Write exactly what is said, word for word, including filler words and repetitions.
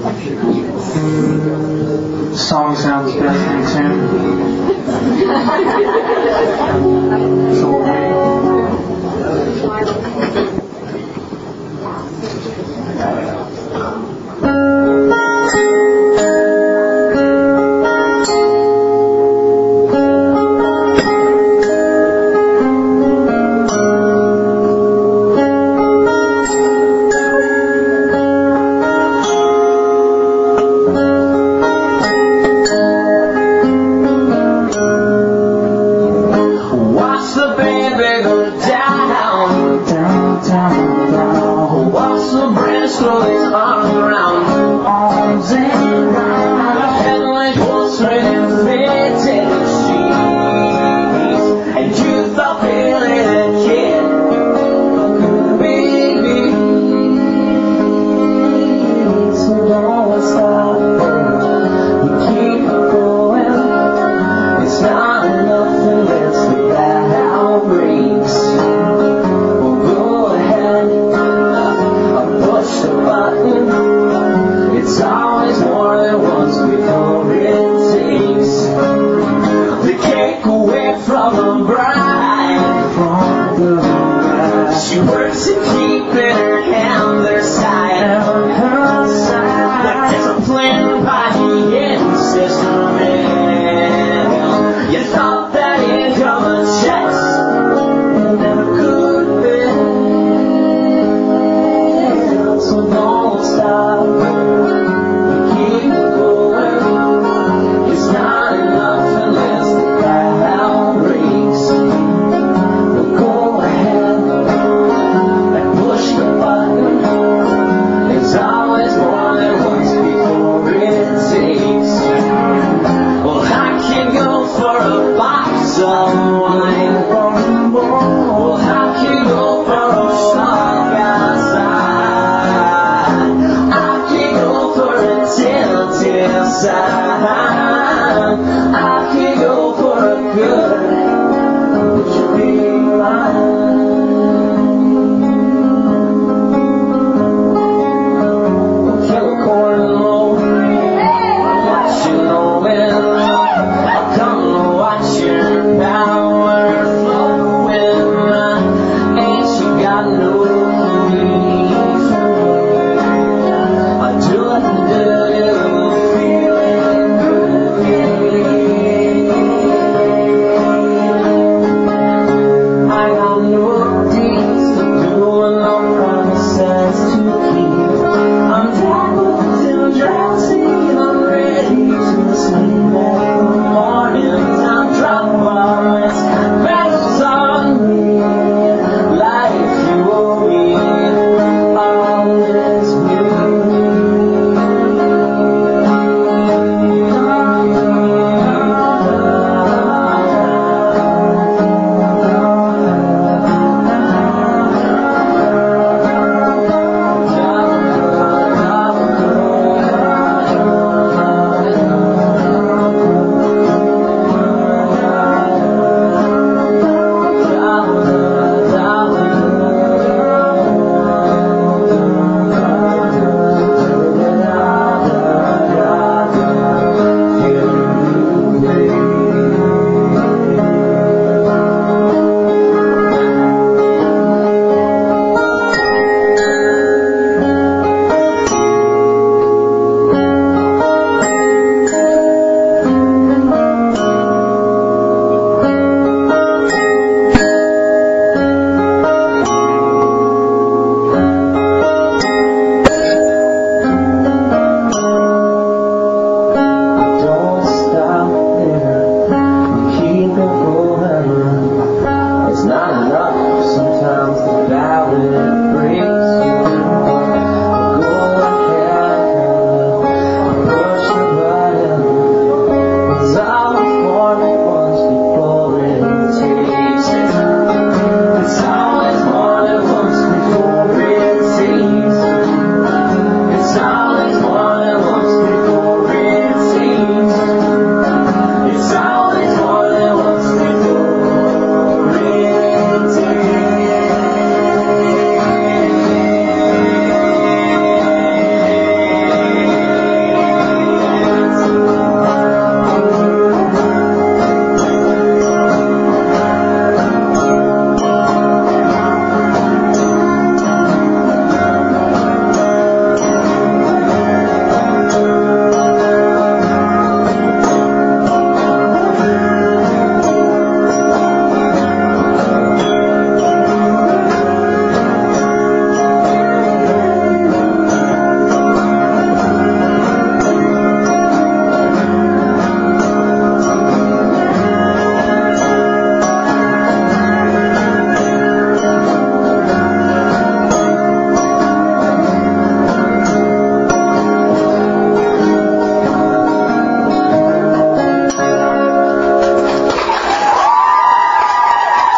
The song sounds best in tune. So we'll wait. Slowly arms around arms and round the headlight was raining fitted sheets, and you thought Billy the Kid could be me. So don't stop, you keep going. It's not enough unless the bad outbreaks. Well, go ahead. Push the button. It's always more than once before it takes the cake away from the bride. From the bride. She works to keep in her hand their side on her side. Like discipline by the instrument. You thought that income and checks never could be. So don't stop.